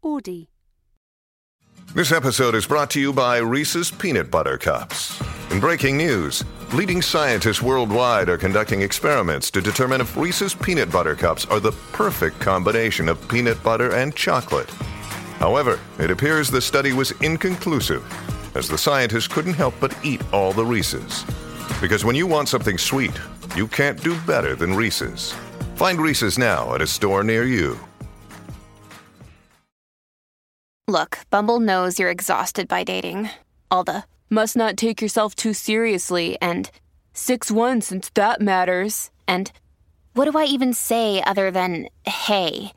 Audi. This episode is brought to you by Reese's Peanut Butter Cups. In breaking news, leading scientists worldwide are conducting experiments to determine if Reese's Peanut Butter Cups are the perfect combination of peanut butter and chocolate. However, it appears the study was inconclusive, as the scientists couldn't help but eat all the Reese's. Because when you want something sweet, you can't do better than Reese's. Find Reese's now at a store near you. Look, Bumble knows you're exhausted by dating. All the, must not take yourself too seriously, and 6'1" since that matters, and what do I even say other than, hey?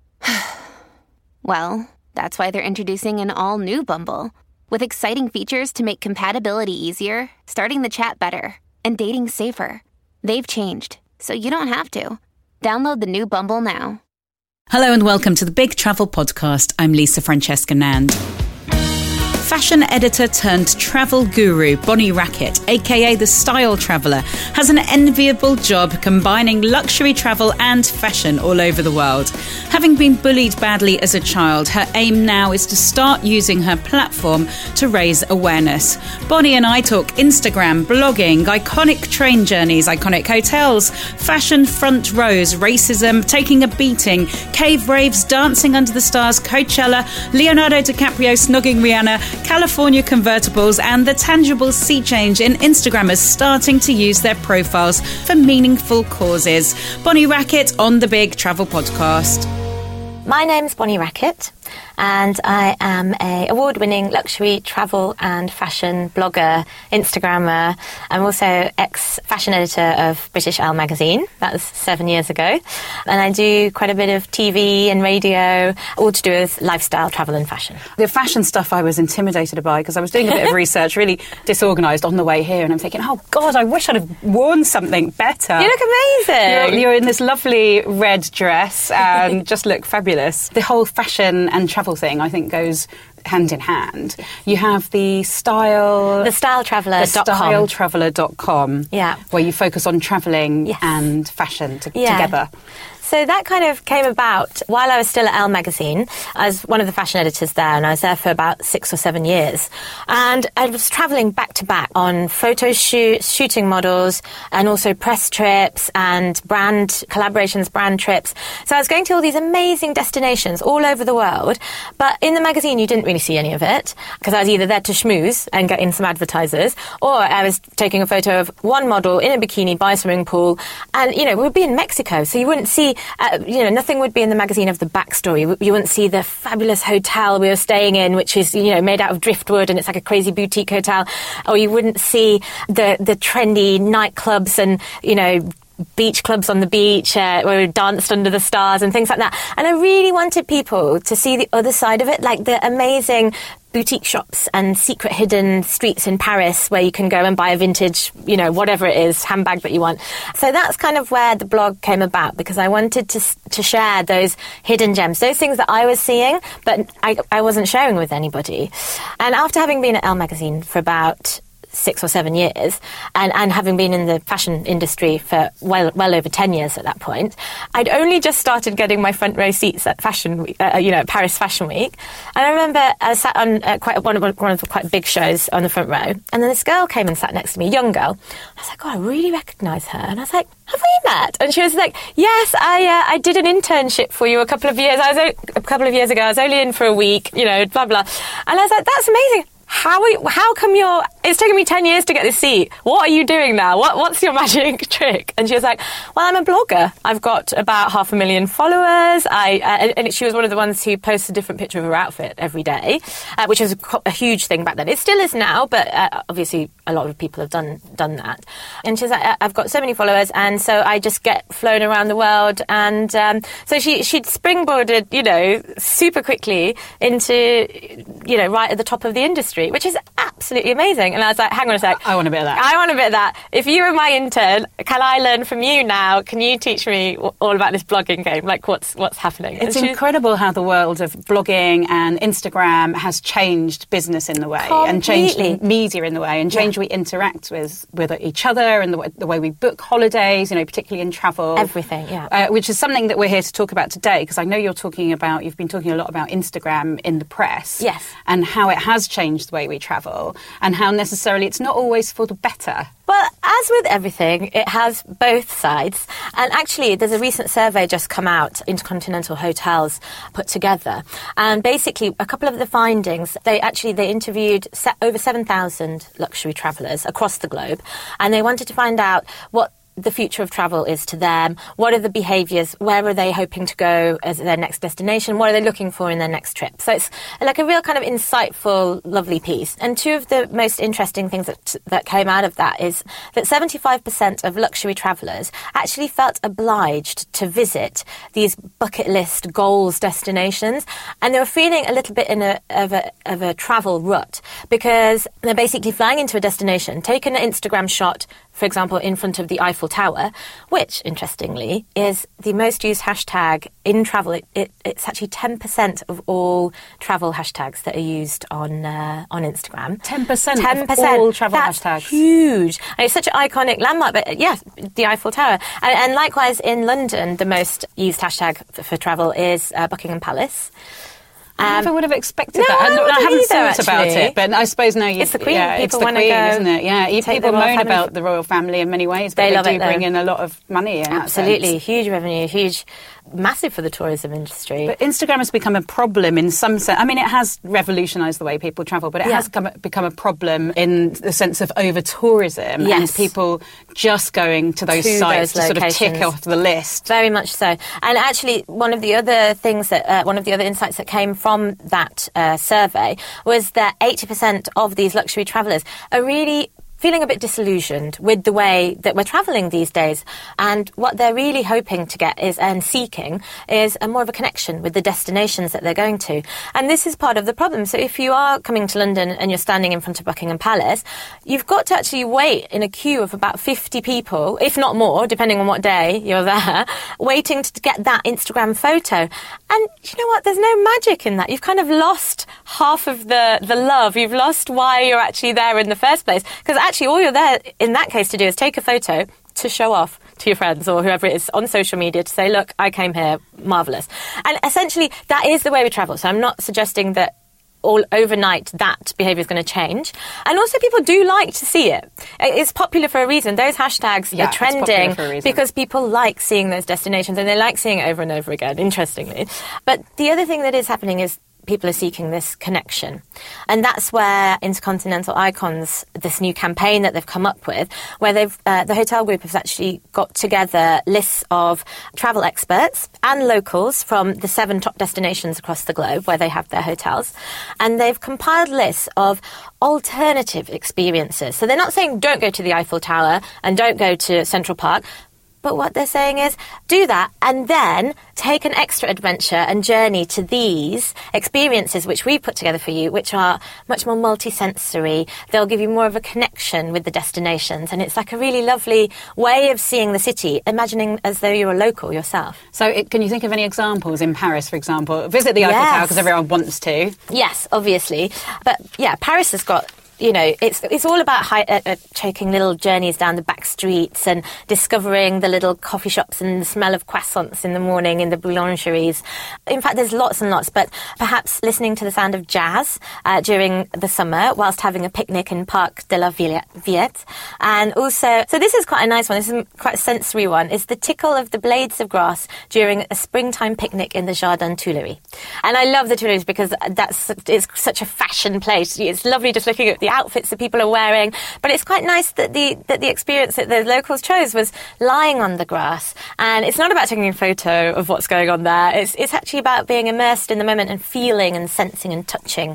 Well, that's why they're introducing an all-new Bumble, with exciting features to make compatibility easier, starting the chat better, and dating safer. They've changed, so you don't have to. Download the new Bumble now. Hello and welcome to the Big Travel Podcast. I'm Lisa Francesca Nand. Fashion editor turned travel guru Bonnie Rackett, aka the Style Traveller, has an enviable job combining luxury travel and fashion all over the world. Having been bullied badly as a child, her aim now is to start using her platform to raise awareness. Bonnie and I talk Instagram, blogging, iconic train journeys, iconic hotels, fashion front rows, racism, taking a beating, cave raves, dancing under the stars, Coachella, Leonardo DiCaprio snogging Rihanna, California convertibles, and the tangible sea change in Instagrammers starting to use their profiles for meaningful causes. Bonnie Rackett on the Big Travel Podcast. My name's Bonnie Rackett, and I am an award-winning luxury travel and fashion blogger, Instagrammer. I'm also ex-fashion editor of British Elle magazine. That was 7 years ago. And I do quite a bit of TV and radio, all to do with lifestyle, travel and fashion. The fashion stuff I was intimidated by because I was doing a bit of research, really disorganised on the way here, and I'm thinking, oh God, I wish I'd have worn something better. You look amazing. You're in this lovely red dress and just look fabulous. The whole fashion and travel thing, I think, goes hand in hand. You have the styletraveller.com, where you focus on travelling and fashion together. So that kind of came about while I was still at Elle magazine. I was one of the fashion editors there, and I was there for about 6 or 7 years. And I was travelling back to back on photo shoots, shooting models, and also press trips and brand collaborations, brand trips. So I was going to all these amazing destinations all over the world. But in the magazine, you didn't really see any of it, because I was either there to schmooze and get in some advertisers, or I was taking a photo of one model in a bikini by a swimming pool. And, you know, we would be in Mexico, so you wouldn't see nothing would be in the magazine of the backstory. You wouldn't see the fabulous hotel we were staying in, which is, made out of driftwood and it's like a crazy boutique hotel. Or you wouldn't see the trendy nightclubs and, beach clubs on the beach where we danced under the stars and things like that. And I really wanted people to see the other side of it, like the amazing boutique shops and secret hidden streets in Paris where you can go and buy a vintage, whatever it is, handbag that you want. So that's kind of where the blog came about, because I wanted to share those hidden gems, those things that I was seeing, but I wasn't sharing with anybody. And after having been at Elle magazine for about 6 or 7 years, and having been in the fashion industry for well over 10 years at that point, I'd only just started getting my front row seats at Fashion Week, Paris Fashion Week. And I remember I sat on one of the quite big shows on the front row, and then this girl came and sat next to me, a young girl. I was like, oh, I really recognise her. And I was like, have we met? And she was like, yes, I did an internship for you a couple of years ago. I was only in for a week, blah, blah. And I was like, that's amazing. How come it's taken me 10 years to get this seat. What are you doing now? What's your magic trick? And she was like, well, I'm a blogger. I've got about 500,000 followers. And she was one of the ones who posts a different picture of her outfit every day, which was a huge thing back then. It still is now, but obviously a lot of people have done that. And she's like, I've got so many followers, and so I just get flown around the world. And so she'd springboarded, super quickly into, right at the top of the industry, which is absolutely amazing. And I was like, hang on a sec. I want a bit of that. I want a bit of that. If you were my intern, can I learn from you now? Can you teach me all about this blogging game? Like, what's happening? It's incredible how the world of blogging and Instagram has changed business in the way and changed media in the way and changed we interact with each other and the way we book holidays, particularly in travel. Everything, yeah. Which is something that we're here to talk about today, because I know you've been talking a lot about Instagram in the press. Yes. And how it has changed the way we travel and how necessarily it's not always for the better. Well, as with everything, it has both sides. And actually, there's a recent survey just come out, Intercontinental Hotels put together. And basically, a couple of the findings, they interviewed over 7,000 luxury travellers across the globe. And they wanted to find out what the future of travel is to them. What are the behaviours? Where are they hoping to go as their next destination? What are they looking for in their next trip? So it's like a real kind of insightful, lovely piece. And two of the most interesting things that came out of that is that 75% of luxury travellers actually felt obliged to visit these bucket list goals destinations. And they were feeling a little bit of a travel rut, because they're basically flying into a destination, taking an Instagram shot, for example, in front of the Eiffel Tower, which, interestingly, is the most used hashtag in travel. It's actually 10% of all travel hashtags that are used on Instagram. 10% of all travel hashtags. That's huge. And it's such an iconic landmark. But yeah, the Eiffel Tower. And likewise, in London, the most used hashtag for travel is Buckingham Palace. I never would have expected that. I haven't thought about it, but I suppose now it's the Queen. Yeah, it's the Queen, isn't it? Yeah, people moan about the royal family in many ways, but they do bring in a lot of money. Absolutely, huge revenue, massive for the tourism industry. But Instagram has become a problem in some sense. I mean, it has revolutionised the way people travel, but it has become a problem in the sense of over-tourism and people just going to those sites to sort of tick off the list. Very much so. And actually, one of the other insights that came from that survey was that 80% of these luxury travellers are really feeling a bit disillusioned with the way that we're travelling these days. And what they're really hoping to get and seeking is more of a connection with the destinations that they're going to. And this is part of the problem. So if you are coming to London and you're standing in front of Buckingham Palace, you've got to actually wait in a queue of about 50 people, if not more, depending on what day you're there, waiting to get that Instagram photo. And you know what? There's no magic in that. You've kind of lost half of the love. You've lost why you're actually there in the first place. Because actually, all you're there in that case to do is take a photo to show off to your friends or whoever it is on social media to say, look, I came here, marvellous. And essentially, that is the way we travel. So I'm not suggesting that all overnight that behaviour is going to change. And also people do like to see it. It's popular for a reason. Those hashtags are trending because people like seeing those destinations and they like seeing it over and over again, interestingly. But the other thing that is happening is people are seeking this connection. And that's where Intercontinental Icons, this new campaign that they've come up with, where the hotel group has actually got together lists of travel experts and locals from the 7 top destinations across the globe where they have their hotels. And they've compiled lists of alternative experiences. So they're not saying don't go to the Eiffel Tower and don't go to Central Park. But what they're saying is do that and then take an extra adventure and journey to these experiences which we put together for you, which are much more multi-sensory. They'll give you more of a connection with the destinations. And it's like a really lovely way of seeing the city, imagining as though you're a local yourself. So can you think of any examples in Paris, for example? Visit the Eiffel Tower because everyone wants to. Yes, obviously. But yeah, Paris has got... it's all about taking little journeys down the back streets and discovering the little coffee shops and the smell of croissants in the morning in the boulangeries. In fact, there's lots and lots, but perhaps listening to the sound of jazz during the summer whilst having a picnic in Parc de la Villette. And also, so this is quite a nice one, this is quite a sensory one, is the tickle of the blades of grass during a springtime picnic in the Jardin Tuileries. And I love the Tuileries because it's such a fashion place. It's lovely just looking at the outfits that people are wearing, but it's quite nice that the experience that the locals chose was lying on the grass. And it's not about taking a photo of what's going on there. It's actually about being immersed in the moment and feeling and sensing and touching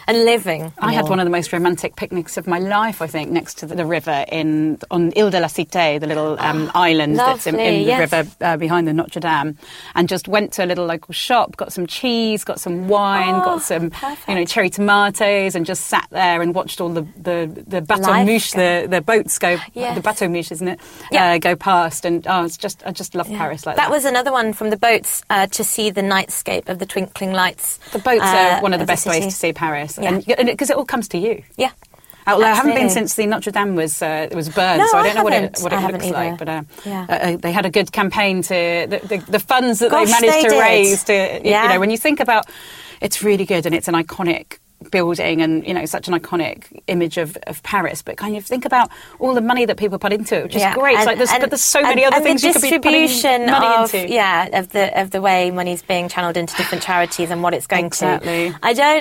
and living. I had one of the most romantic picnics of my life, I think, next to the river on Ile de la Cité, the little island that's in the river behind the Notre Dame, and just went to a little local shop, got some cheese, got some wine, got some cherry tomatoes, and just sat there and watched all the bateau mouche, the boats go, the bateau mouche, isn't it? Go past, and I just love Paris like that. That was another one from the boats to see the nightscape of the twinkling lights. The boats are one of the best ways to see Paris, and because it all comes to you. Yeah. Although I haven't been since the Notre Dame was burned, so I don't know what it looks like. But they had a good campaign to the funds that they managed to raise. When you think about, it's really good, and it's an iconic building, and such an iconic image of Paris. But kind of think about all the money that people put into it, which is great. But there's so many other things you could be putting money into. Yeah, of the way money's being channeled into different charities and what it's going to.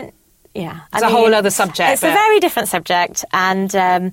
It's a whole other subject. It's a very different subject. And,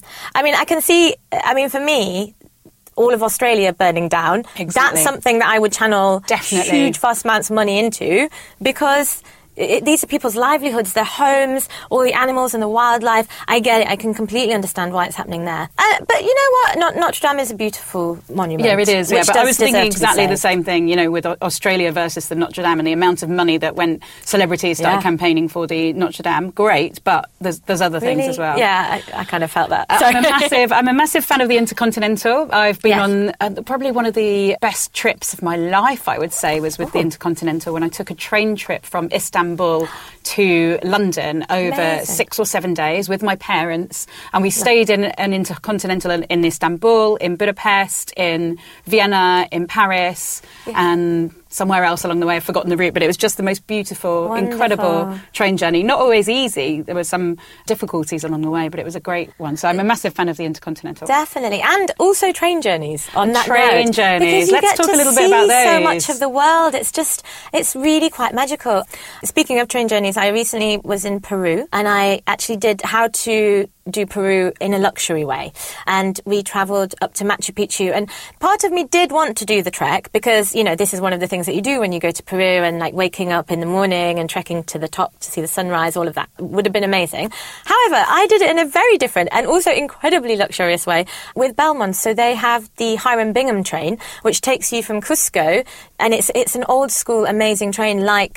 I can see, for me, all of Australia burning down, that's something that I would channel huge, vast amounts of money into, because these are people's livelihoods, their homes, all the animals and the wildlife. I get it. I can completely understand why it's happening there. But you know what? Notre Dame is a beautiful monument. Yeah, it is. Yeah, but I was thinking exactly the same thing, with Australia versus the Notre Dame and the amount of money that when celebrities started campaigning for the Notre Dame. Great, but there's other things as well. Yeah, I kind of felt that. I'm a massive fan of the Intercontinental. I've been on probably one of the best trips of my life, I would say, was with the Intercontinental, when I took a train trip from Istanbul to London over 6 or 7 days with my parents, and we stayed in an Intercontinental in Istanbul, in Budapest, in Vienna, in Paris, and somewhere else along the way. I've forgotten the route, but it was just the most beautiful, incredible train journey. Not always easy. There were some difficulties along the way, but it was a great one. So I'm a massive fan of the Intercontinental. Definitely. And also train journeys on that train road. Journeys. Let's talk a little bit about those. So much of the world. It's really quite magical. Speaking of train journeys, I recently was in Peru, and I actually did how to do Peru in a luxury way. And we travelled up to Machu Picchu. And part of me did want to do the trek because, this is one of the things that you do when you go to Peru, and like waking up in the morning and trekking to the top to see the sunrise, all of that would have been amazing. However, I did it in a very different and also incredibly luxurious way with Belmond. So they have the Hiram Bingham train, which takes you from Cusco, and it's an old school amazing train like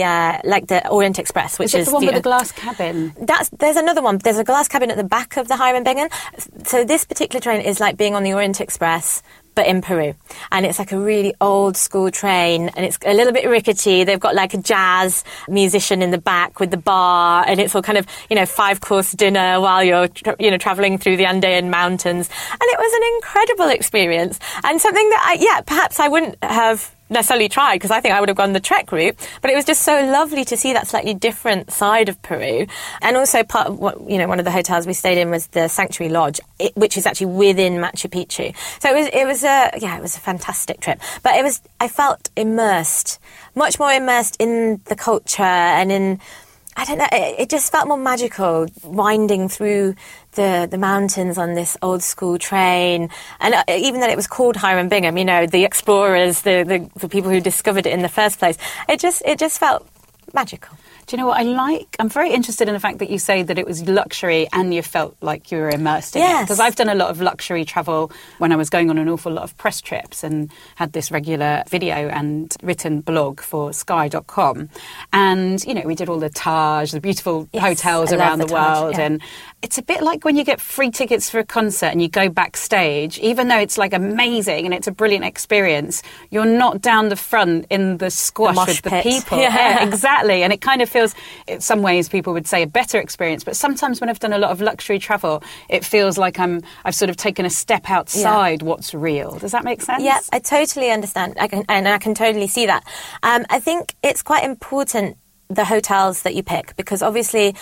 the Orient Express, which is the one with the glass cabin. There's another one. There's a glass cabin at the back of the Hiram Bingham. So this particular train is like being on the Orient Express, but in Peru. And it's like a really old school train, and it's a little bit rickety. They've got like a jazz musician in the back with the bar, and it's all kind of, 5-course dinner while you're, travelling through the Andean mountains. And it was an incredible experience, and something that perhaps I wouldn't have necessarily tried, because I think I would have gone the trek route, but it was just so lovely to see that slightly different side of Peru. And also part of one of the hotels we stayed in was the Sanctuary Lodge, which is actually within Machu Picchu. So it was a fantastic trip. But I felt immersed, much more immersed in the culture, and in, I don't know, it just felt more magical winding through the mountains on this old school train. And even that it was called Hiram Bingham, the explorers, the people who discovered it in the first place, it just felt magical. Do you know what I like? I'm very interested in the fact that you say that it was luxury and you felt like you were immersed in it. Because I've done a lot of luxury travel when I was going on an awful lot of press trips, and had this regular video and written blog for Sky.com. And, we did all the Taj, the beautiful hotels around the world. And it's a bit like when you get free tickets for a concert and you go backstage, even though it's like amazing and it's a brilliant experience, you're not down the front in the squash with the people. Yeah, exactly. And it kind of feels, in some ways people would say a better experience, but sometimes when I've done a lot of luxury travel, it feels like I've sort of taken a step outside what's real. Does that make sense? Yeah, I totally understand. I can totally see that. I think it's quite important, the hotels that you pick, because obviously,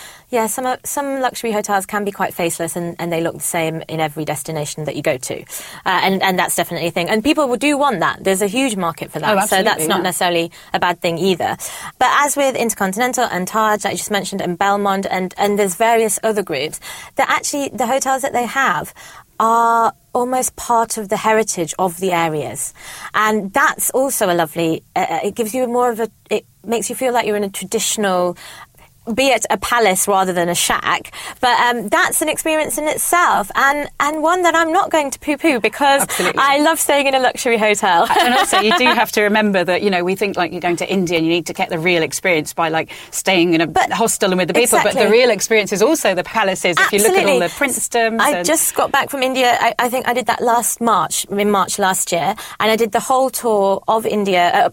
some luxury hotels can be quite faceless, and they look the same in every destination that you go to, and that's definitely a thing. And people do want that. There's a huge market for that, so that's not necessarily a bad thing either. But as with Intercontinental and Taj, like you just mentioned, and Belmond, and there's various other groups, that actually the hotels that they have are almost part of the heritage of the areas. And that's also a lovely, it gives you it makes you feel like you're in a traditional be it a palace rather than a shack. But that's an experience in itself, and one that I'm not going to poo-poo, because Absolutely. I love staying in a luxury hotel. And also, you do have to remember that, we think like you're going to India and you need to get the real experience by like staying in a hostel and with the people. Exactly. But the real experience is also the palaces. Absolutely. If you look at all the princedoms. I just got back from India. I think I did that in March last year. And I did the whole tour of India,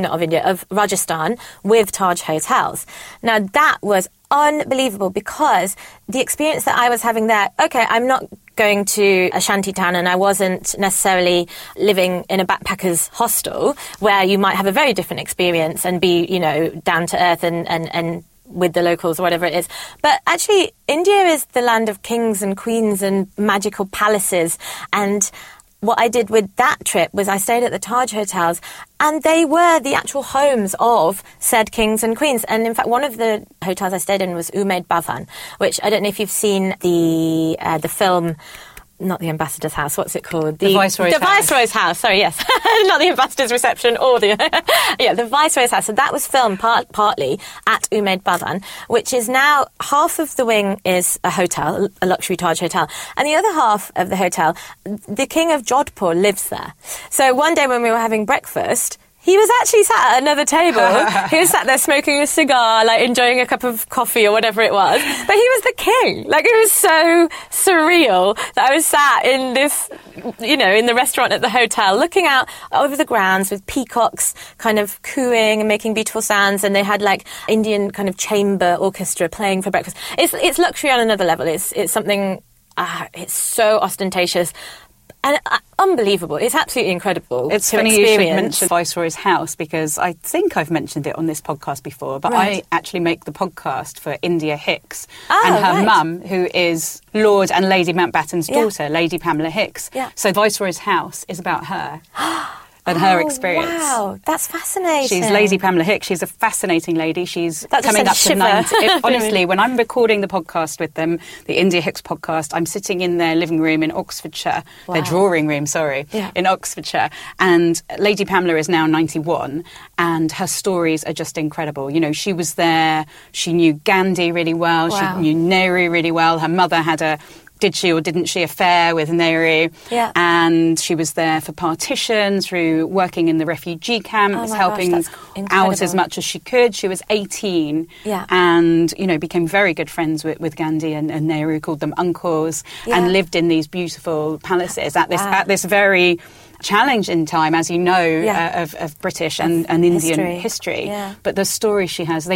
of Rajasthan with Taj Hotels. Now, that was unbelievable, because the experience that I was having there, okay, I'm not going to a shanty town and I wasn't necessarily living in a backpacker's hostel where you might have a very different experience and be, down to earth and with the locals or whatever it is. But actually, India is the land of kings and queens and magical palaces. And what I did with that trip was I stayed at the Taj Hotels, and they were the actual homes of said kings and queens. And in fact, one of the hotels I stayed in was Umaid Bhavan, which I don't know if you've seen the film. Not the ambassador's house. What's it called? The Viceroy's house. The Viceroy's house. Sorry, yes. Not the ambassador's reception or the... the Viceroy's house. So that was filmed partly at Umaid Bhavan, which is now half of the wing is a hotel, a luxury Taj hotel. And the other half of the hotel, the King of Jodhpur lives there. So one day when we were having breakfast, he was actually sat at another table. He was sat there smoking a cigar, like enjoying a cup of coffee or whatever it was. But he was the king. Like, it was so surreal that I was sat in this, in the restaurant at the hotel, looking out over the grounds with peacocks kind of cooing and making beautiful sounds. And they had like Indian kind of chamber orchestra playing for breakfast. It's luxury on another level. It's something, it's so ostentatious. And unbelievable. It's absolutely incredible. It's funny you should mention Viceroy's house, because I think I've mentioned it on this podcast before, but I actually make the podcast for India Hicks and her mum, who is Lord and Lady Mountbatten's daughter, Lady Pamela Hicks. Yeah. So Viceroy's house is about her. And her experience. Wow, that's fascinating. She's Lady Pamela Hicks. She's a fascinating lady. She's coming up to 90. Honestly, when I'm recording the podcast with them, the India Hicks podcast, I'm sitting in their living room in Oxfordshire, their drawing room, in Oxfordshire. And Lady Pamela is now 91, and her stories are just incredible. She was there. She knew Gandhi really well. Wow. She knew Nehru really well. Her mother had a did she or didn't she affair with Nehru? Yeah. And she was there for partition, through working in the refugee camps, helping out as much as she could. She was 18 and, became very good friends with Gandhi and Nehru, called them uncles, and lived in these beautiful palaces at this very challenging time, as you know, of British and Indian history. Yeah. But the stories she has,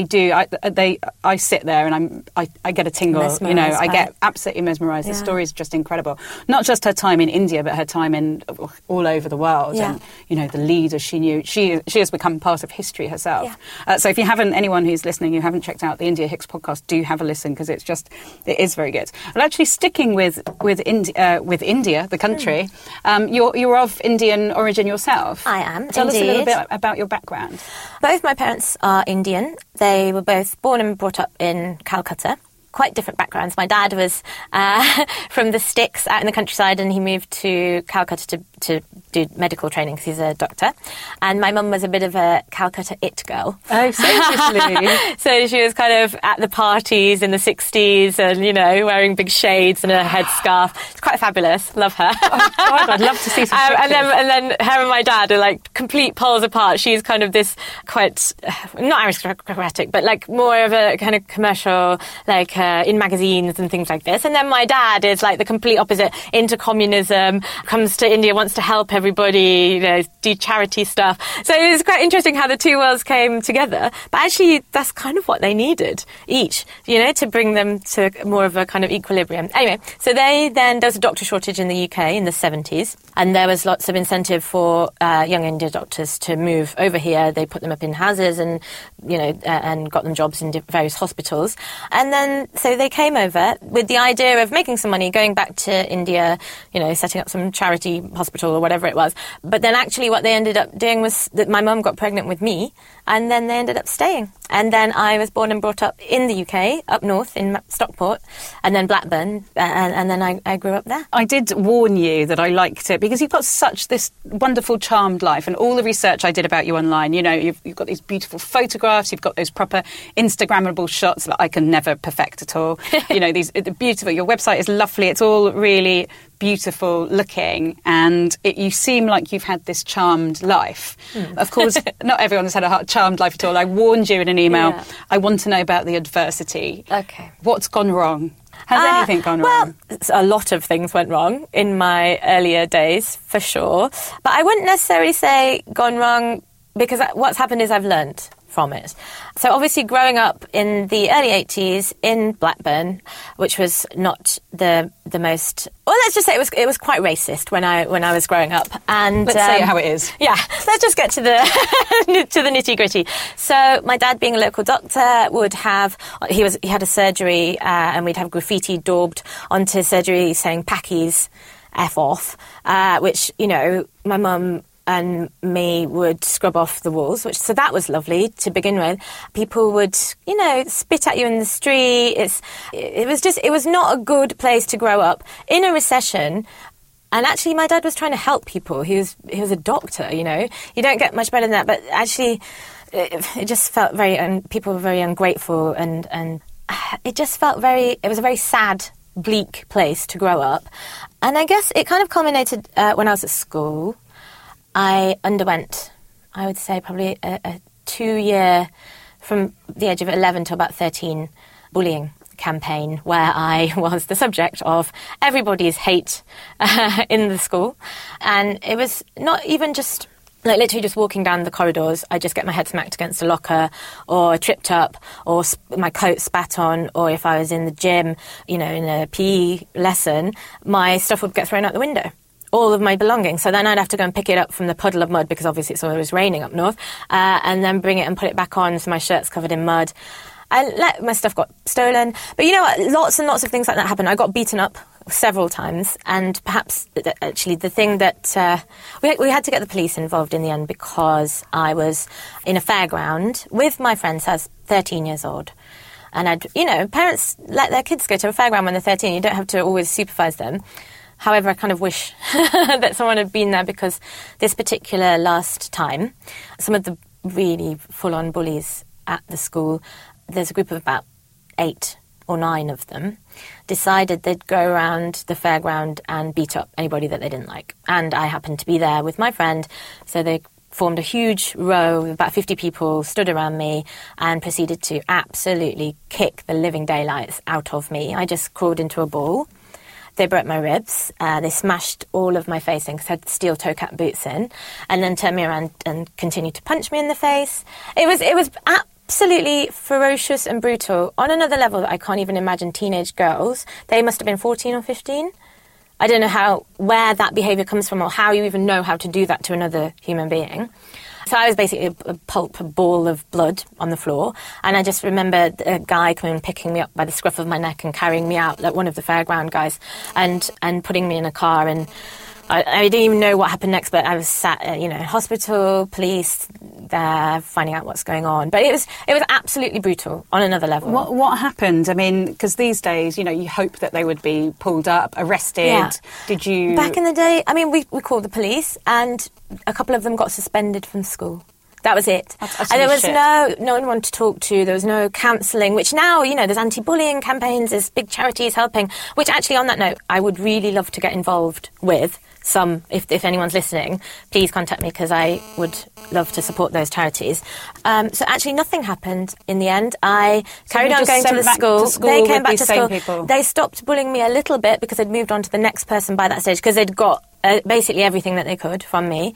I sit there and I get a tingle, I get absolutely mesmerised. The story is just incredible. Not just her time in India, but her time in all over the world. Yeah. And, the leaders she knew. She has become part of history herself. Yeah. So if you haven't, anyone who's listening, you haven't checked out the India Hicks podcast, do have a listen, because it is very good. But actually sticking with India, the country, you're of Indian origin yourself. I am. Tell us a little bit about your background. Both my parents are Indian. They were both born and brought up in Calcutta. Quite different backgrounds. My dad was from the sticks out in the countryside, and he moved to Calcutta to do medical training because he's a doctor. And my mum was a bit of a Calcutta it girl. Oh, seriously? So she was kind of at the parties in the 60s and, wearing big shades and a headscarf. It's quite fabulous. Love her. Oh, God, I'd love to see some pictures. And then her and my dad are like complete poles apart. She's kind of this quite, not aristocratic, but like more of a kind of commercial, like in magazines and things like this. And then my dad is like the complete opposite, into communism, comes to India, wants to help everybody, do charity stuff. So it's quite interesting how the two worlds came together. But actually, that's kind of what they needed each, to bring them to more of a kind of equilibrium. Anyway, so there was a doctor shortage in the UK in the 70s, and there was lots of incentive for young Indian doctors to move over here. They put them up in houses and, and got them jobs in various hospitals. And then, so they came over with the idea of making some money, going back to India, setting up some charity hospital or whatever it was. But then actually what they ended up doing was that my mum got pregnant with me, and then they ended up staying. And then I was born and brought up in the UK, up north in Stockport, and then Blackburn, and then I grew up there. I did warn you that I liked it because you've got such this wonderful, charmed life, and all the research I did about you online, you know, you've got these beautiful photographs, you've got those proper Instagrammable shots that I can never perfect at all. You know, these beautiful, your website is lovely, it's all really beautiful looking, and you seem like you've had this charmed life. Of course, not everyone has had a charmed life at all. I warned you in an email. Yeah. I want to know about the adversity. Okay. What's gone wrong? Has anything gone wrong? Well, a lot of things went wrong in my earlier days, for sure. But I wouldn't necessarily say gone wrong, because what's happened is I've learnt from it. So obviously growing up in the early 80s in Blackburn, which was not the most, well, let's just say it was quite racist when I was growing up. And let's say it how it is. Yeah, let's just get to the to the nitty-gritty. So my dad, being a local doctor, he had a surgery, and we'd have graffiti daubed onto his surgery saying "Packies, F off," which, you know, my mum and me would scrub off the walls, so that was lovely to begin with. People would, you know, spit at you in the street. It was not a good place to grow up in a recession. And actually, my dad was trying to help people. He was a doctor, you know. You don't get much better than that. But actually, it just felt people were very ungrateful, and it just felt it was a very sad, bleak place to grow up. And I guess it kind of culminated when I was at school. I underwent, I would say, probably a 2-year, from the age of 11 to about 13, bullying campaign where I was the subject of everybody's hate in the school. And it was not even just, like, literally just walking down the corridors, I just get my head smacked against a locker, or tripped up, or my coat spat on, or if I was in the gym, you know, in a PE lesson, my stuff would get thrown out the window. All of my belongings. So then I'd have to go and pick it up from the puddle of mud, because obviously it was raining up north, and then bring it and put it back on, so my shirt's covered in mud. My stuff got stolen. But you know what? Lots and lots of things like that happened. I got beaten up several times, and perhaps actually the thing that we had to get the police involved in the end, because I was in a fairground with my friends. I was 13 years old. And parents let their kids go to a fairground when they're 13. You don't have to always supervise them. However, I kind of wish that someone had been there, because this particular last time, some of the really full-on bullies at the school, there's a group of about 8 or 9 of them, decided they'd go around the fairground and beat up anybody that they didn't like. And I happened to be there with my friend, so they formed a huge row, about 50 people stood around me and proceeded to absolutely kick the living daylights out of me. I just crawled into a ball. They broke my ribs, they smashed all of my face in, because I had steel toe cap boots in, and then turned me around and continued to punch me in the face. It was absolutely ferocious and brutal. On another level that I can't even imagine teenage girls, they must have been 14 or 15. I don't know where that behaviour comes from, or how you even know how to do that to another human being. So I was basically a ball of blood on the floor, and I just remember a guy coming and picking me up by the scruff of my neck and carrying me out, like one of the fairground guys, and putting me in a car. And I didn't even know what happened next, but I was sat, in hospital, police there, finding out what's going on. But it was absolutely brutal on another level. What happened? I mean, because these days, you hope that they would be pulled up, arrested. Yeah. Did you? Back in the day, I mean, we called the police, and a couple of them got suspended from school. That was it. And there was no one to talk to. There was no counselling, which now, there's anti-bullying campaigns, there's big charities helping, which actually, on that note, I would really love to get involved with. If anyone's listening, please contact me, because I would love to support those charities. So actually nothing happened in the end. I carried on going to the school. They came back to school. People. They stopped bullying me a little bit, because they'd moved on to the next person by that stage, because they'd got basically everything that they could from me.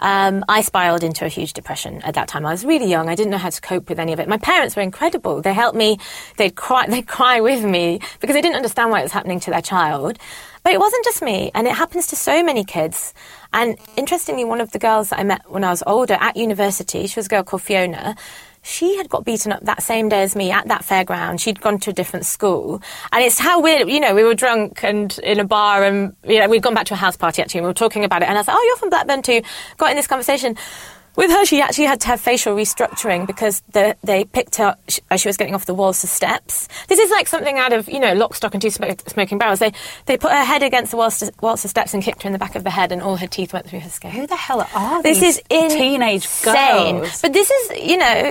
I spiraled into a huge depression at that time. I was really young. I didn't know how to cope with any of it. My parents were incredible. They helped me. They'd cry with me, because they didn't understand why it was happening to their child. But it wasn't just me, and it happens to so many kids. And interestingly, one of the girls that I met when I was older at university, she was a girl called Fiona. She had got beaten up that same day as me at that fairground. She'd gone to a different school. And it's how weird, we were drunk and in a bar, and, we'd gone back to a house party actually, and we were talking about it. And I was like, oh, you're from Blackburn too. Got in this conversation. With her, she actually had to have facial restructuring because they picked her up as she was getting off the Walser steps. This is like something out of, Lock, Stock and Two Smoking Barrels. They put her head against the Walser steps and kicked her in the back of the head, and all her teeth went through her skin. Who the hell are this these is teenage insane. girls? But this is,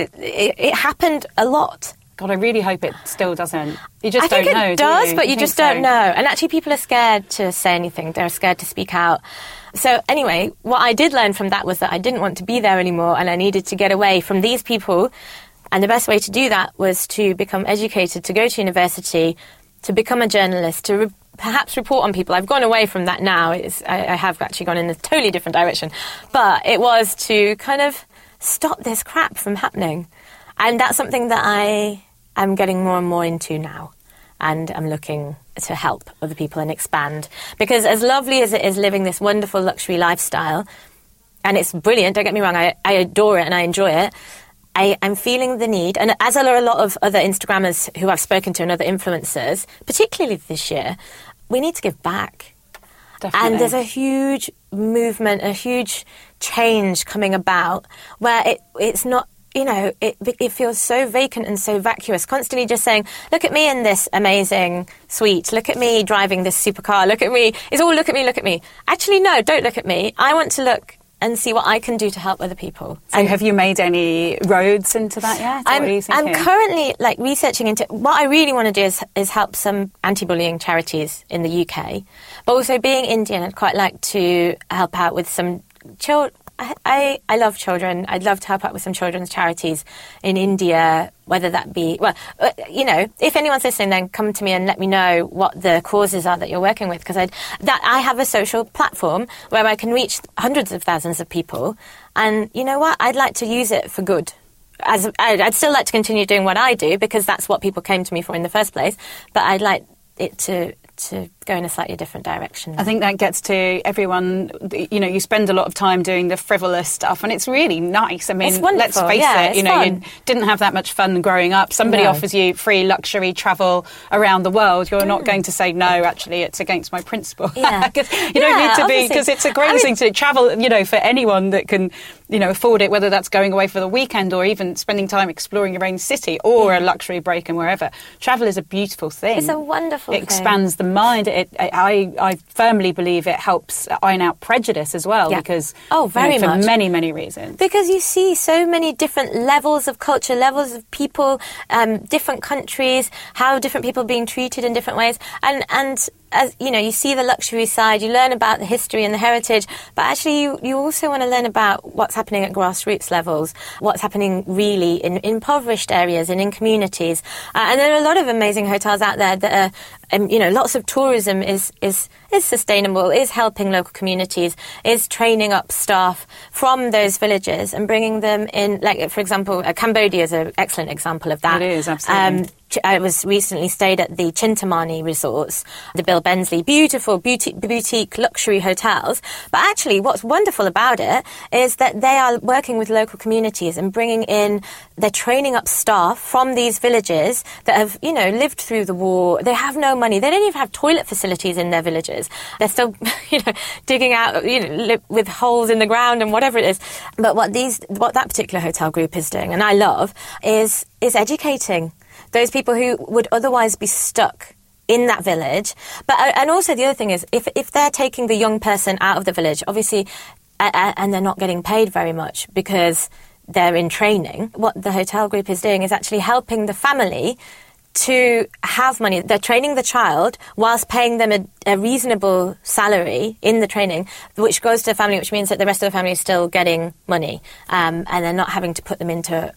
it happened a lot. God, I really hope it still doesn't. You just don't know, I think it does, but you just don't know. And actually people are scared to say anything. They're scared to speak out. So anyway, what I did learn from that was that I didn't want to be there anymore, and I needed to get away from these people. And the best way to do that was to become educated, to go to university, to become a journalist, to perhaps report on people. I've gone away from that now. I have actually gone in a totally different direction. But it was to kind of stop this crap from happening. And that's something that I am getting more and more into now. And I'm looking to help other people and expand. Because as lovely as it is living this wonderful luxury lifestyle, and it's brilliant, don't get me wrong, I adore it and I enjoy it, I'm feeling the need, and as are a lot of other Instagrammers who I've spoken to and other influencers, particularly this year, we need to give back. Definitely. And there's a huge movement, a huge change coming about where it's not, it feels so vacant and so vacuous, constantly just saying, look at me in this amazing suite, look at me driving this supercar, look at me. It's all look at me, look at me. Actually, no, don't look at me. I want to look and see what I can do to help other people. So have you made any roads into that yet? I'm currently researching into what I really want to do is help some anti-bullying charities in the UK. But also being Indian, I'd quite like to help out with some children. I love children. I'd love to help out with some children's charities in India, whether that be... Well, if anyone's listening, then come to me and let me know what the causes are that you're working with, because I have a social platform where I can reach hundreds of thousands of people. And you know what? I'd like to use it for good. I'd still like to continue doing what I do, because that's what people came to me for in the first place. But I'd like it to go in a slightly different direction. I think that gets to everyone. You spend a lot of time doing the frivolous stuff, and it's really nice. I mean, it's wonderful. Let's face it, you didn't have that much fun growing up. Somebody offers you free luxury travel around the world. You're not going to say, no, actually, it's against my principle. Yeah. You don't need to be, because it's a great thing to travel, for anyone that can, afford it, whether that's going away for the weekend or even spending time exploring your own city or a luxury break and wherever. Travel is a beautiful thing. It's a wonderful thing. It expands the mind. I firmly believe it helps iron out prejudice as well, because very for much. many, many reasons. Because you see so many different levels of culture, levels of people, different countries, how different people are being treated in different ways, and as you see the luxury side, you learn about the history and the heritage, but actually you also want to learn about what's happening at grassroots levels, what's happening really in impoverished areas and in communities. And there are a lot of amazing hotels out there that are, lots of tourism is sustainable, is helping local communities, is training up staff from those villages and bringing them in. Like, for example, Cambodia is an excellent example of that. It is, absolutely. I was recently stayed at the Chintamani resorts, the Bill Bensley, beautiful boutique luxury hotels. But actually, what's wonderful about it is that they are working with local communities and bringing in, they're training up staff from these villages that have, lived through the war. They have no money. They don't even have toilet facilities in their villages. They're still, digging out, with holes in the ground and whatever it is. But what that particular hotel group is doing, and I love, is educating those people who would otherwise be stuck in that village. And also the other thing is, if they're taking the young person out of the village, obviously, and they're not getting paid very much because they're in training, what the hotel group is doing is actually helping the family to have money. They're training the child whilst paying them a reasonable salary in the training, which goes to the family, which means that the rest of the family is still getting money, and they're not having to put them into,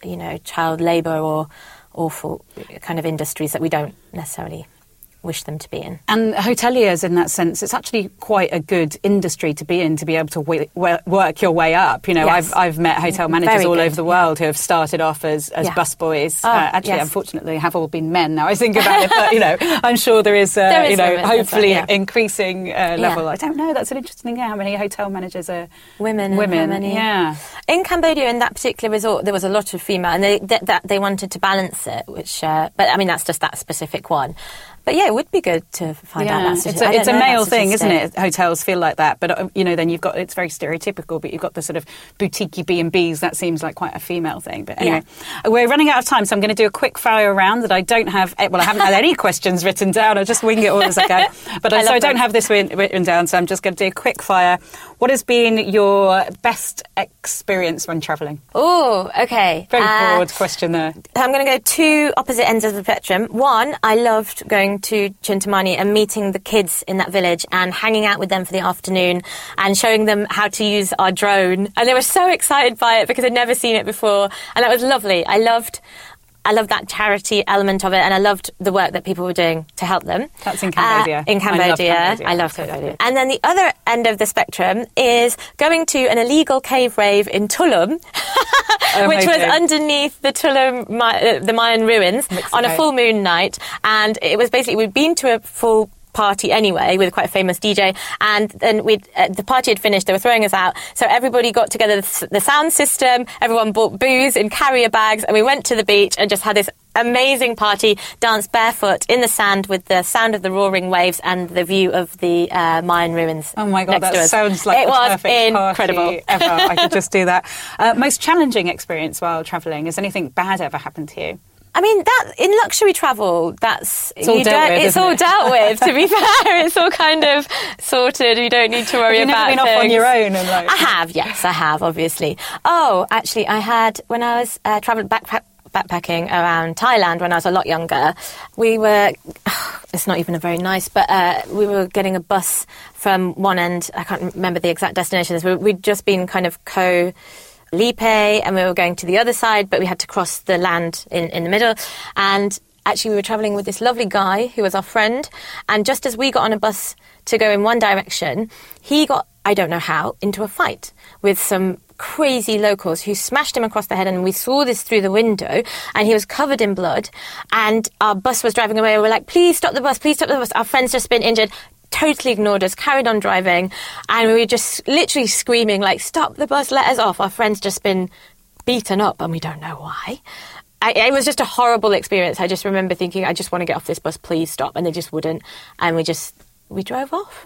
child labour or awful kind of industries that we don't necessarily wish them to be in. And hoteliers, in that sense, it's actually quite a good industry to be in, to be able to work your way up. Yes. I've met hotel managers all over the world who have started off as busboys. Unfortunately, have all been men now I think about it, but I'm sure there is hopefully increasing level. I don't know, that's an interesting thing, how many hotel managers are women. Yeah. In Cambodia, in that particular resort, there was a lot of female, and they wanted to balance it, which but I mean that's just that specific one. But yeah, it would be good to find out that statistic. It's a male thing, isn't it? Hotels feel like that. But, then you've got, it's very stereotypical, but you've got the sort of boutique-y B&Bs. That seems like quite a female thing. But anyway, we're running out of time, so I'm going to do a quick fire round that I don't have. Well, I haven't had any questions written down. I just wing it all as I go. But I don't have this written down, so I'm just going to do a quick fire. What has been your best experience when travelling? Oh, okay. Very broad question there. I'm going to go two opposite ends of the spectrum. One, I loved going to Chintamani and meeting the kids in that village and hanging out with them for the afternoon and showing them how to use our drone. And they were so excited by it because they'd never seen it before. And that was lovely. I loved that charity element of it, and I loved the work that people were doing to help them. That's in Cambodia. I love Cambodia. And then the other end of the spectrum is going to an illegal cave rave in Tulum, which was underneath the Tulum, the Mayan ruins, on a full moon night. And it was basically, we'd been to a full party anyway with quite a famous DJ, and then the party had finished, they were throwing us out, so everybody got together the sound system, everyone bought booze in carrier bags, and we went to the beach and just had this amazing party, danced barefoot in the sand with the sound of the roaring waves and the view of the Mayan ruins. Oh my God, that sounds like it the was perfect incredible party ever. I could just do that. Most challenging experience while travelling? Has anything bad ever happened to you? I mean, that in luxury travel, it's all dealt with. To be fair, it's all kind of sorted. You don't need to worry about things. You've never been off on your own, and I have. Yes, I have. Obviously. Oh, actually, I had when I was traveling backpacking around Thailand when I was a lot younger. We were. It's not even a very nice, but we were getting a bus from one end. I can't remember the exact destinations. We'd just been kind of Lipe, and we were going to the other side, but we had to cross the land in the middle. And actually we were travelling with this lovely guy who was our friend, and just as we got on a bus to go in one direction, he got, I don't know how, into a fight with some crazy locals who smashed him across the head, and we saw this through the window, and he was covered in blood, and our bus was driving away. We were like, please stop the bus, please stop the bus. Our friend's just been injured. Totally ignored us, carried on driving, and we were just literally screaming like, stop the bus, let us off. Our friend's just been beaten up and we don't know why. It was just a horrible experience. I just remember thinking, I just want to get off this bus, please stop. And they just wouldn't. And we drove off.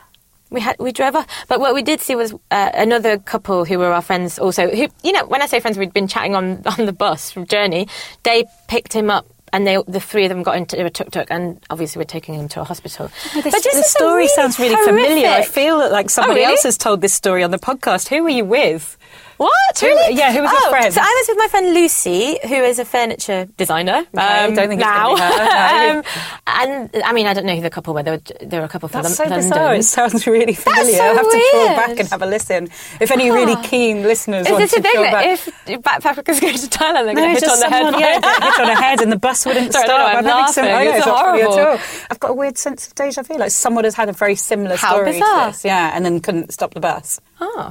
We drove off. But what we did see was another couple who were our friends also, who, when I say friends, we'd been chatting on the bus from Journey. They picked him up, and the three of them got into a tuk-tuk, and obviously we're taking him to a hospital. Oh, but the story sounds really familiar. I feel like somebody else has told this story on the podcast. Who were you with? What? Really? Who was your friend? So I was with my friend Lucy, who is a furniture designer. I don't think now. It's going to be her. No. And I mean, I don't know who the couple were. There were a couple from That's so London. Bizarre. It sounds really familiar. So I'll have to weird. draw back and have a listen. If any really keen listeners want to draw back. If backpackers go to Thailand, they're going to hit on the head. Get hit on the head and the bus wouldn't stop. I'm laughing. It's horrible. I've got a weird sense of deja vu. Like someone has had a very similar story to this. Yeah, and then couldn't stop the bus. Oh.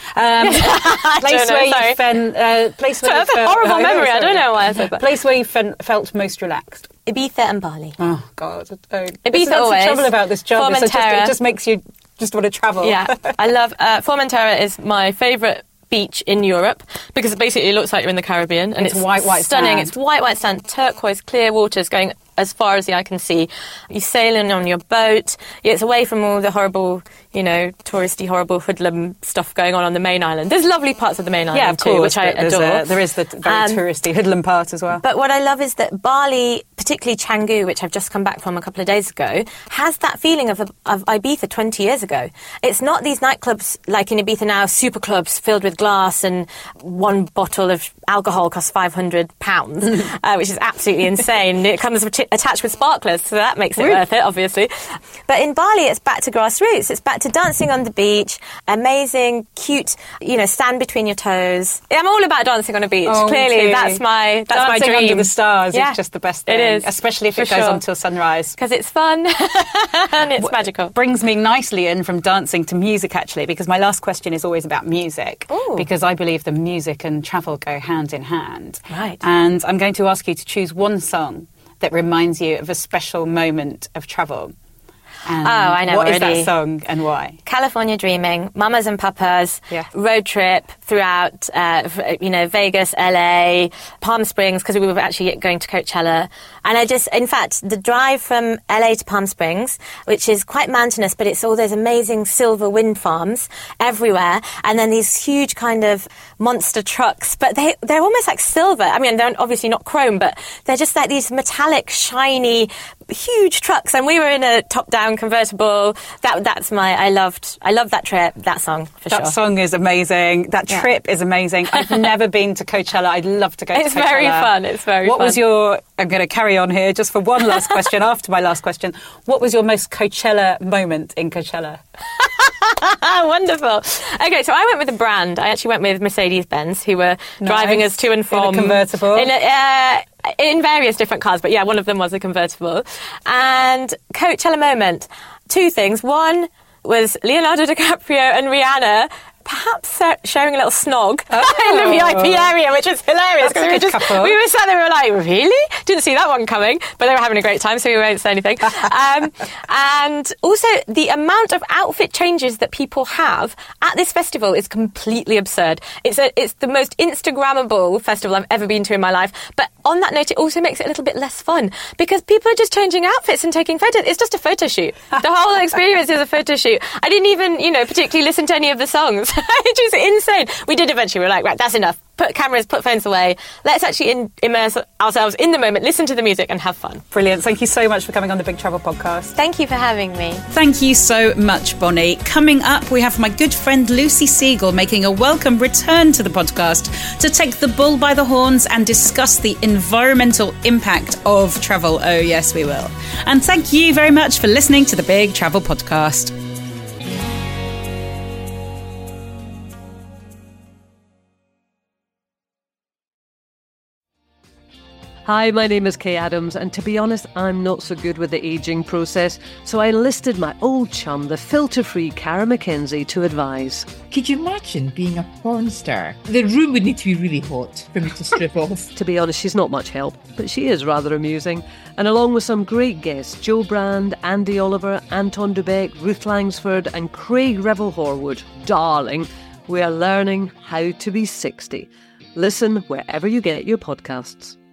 Place where you that's a horrible memory. I don't know why I said that. Place where you felt most relaxed. Ibiza and Bali. Oh God, Ibiza that's always. The trouble about this job is it just makes you just want to travel. Yeah, I love Formentera is my favourite beach in Europe because it basically looks like you're in the Caribbean, and it's white stunning. Sand. It's white sand, turquoise, clear waters going as far as the eye can see. You sail in on your boat. It's away from all the horrible, touristy, horrible hoodlum stuff going on the main island. There's lovely parts of the main island too, which I adore. There is the very touristy hoodlum part as well. But what I love is that Bali, particularly Canggu, which I've just come back from a couple of days ago, has that feeling of Ibiza 20 years ago. It's not these nightclubs like in Ibiza now, super clubs filled with glass, and one bottle of alcohol costs £500, which is absolutely insane. It comes attached with sparklers, so that makes it worth it, obviously. But in Bali, it's back to grassroots. It's back to dancing on the beach, amazing, cute, sand between your toes. I'm all about dancing on a beach. Clearly, that's my dream. Dancing under the stars is just the best thing. It is, especially if it goes on till sunrise. Because it's fun and it's magical. Brings me nicely in from dancing to music, actually, because my last question is always about music. Ooh. Because I believe the music and travel go hand in hand. Right. And I'm going to ask you to choose one song that reminds you of a special moment of travel. I know What already. is that song and why? California Dreaming, Mamas and Papas, road trip throughout, Vegas, LA, Palm Springs, because we were actually going to Coachella. And in fact, the drive from LA to Palm Springs, which is quite mountainous, but it's all those amazing silver wind farms everywhere. And then these huge kind of monster trucks, but they're almost like silver. I mean, they're obviously not chrome, but they're just like these metallic, shiny, huge trucks. And we were in a top-down convertible. I loved that trip, that song, for sure. That song is amazing. That trip is amazing. I've never been to Coachella. I'd love to go to Coachella. It's very fun. It's very fun. What was your... I'm going to carry on here just for one last question after my last question. What was your most Coachella moment in Coachella? Wonderful. Okay, so I went with a brand. I actually went with Mercedes-Benz, who were driving us to and from... In a convertible? In various different cars, but one of them was a convertible. And Coachella moment, two things. One was Leonardo DiCaprio and Rihanna perhaps sharing a little snog in the VIP area, which was hilarious. That's a good couple. We were sat there, we were like, really? Didn't see that one coming, but they were having a great time, so we won't say anything. And also, the amount of outfit changes that people have at this festival is completely absurd. It's the most Instagrammable festival I've ever been to in my life. But on that note, it also makes it a little bit less fun because people are just changing outfits and taking photos. It's just a photo shoot. The whole experience is a photo shoot. I didn't even, particularly listen to any of the songs. Which is insane. We did eventually. We were like, right, that's enough. Put cameras, put phones away. Let's actually immerse ourselves in the moment, listen to the music and have fun. Brilliant. Thank you so much for coming on the Big Travel Podcast. Thank you for having me. Thank you so much, Bonnie. Coming up, we have my good friend Lucy Siegel making a welcome return to the podcast to take the bull by the horns and discuss the environmental impact of travel. Oh, yes, we will. And thank you very much for listening to the Big Travel Podcast. Hi, my name is Kay Adams, and to be honest, I'm not so good with the ageing process, so I enlisted my old chum, the filter-free Cara McKenzie, to advise. Could you imagine being a porn star? The room would need to be really hot for me to strip off. To be honest, she's not much help, but she is rather amusing. And along with some great guests, Joe Brand, Andy Oliver, Anton Dubeck, Ruth Langsford and Craig Revel-Horwood, darling, we are learning how to be 60. Listen wherever you get your podcasts.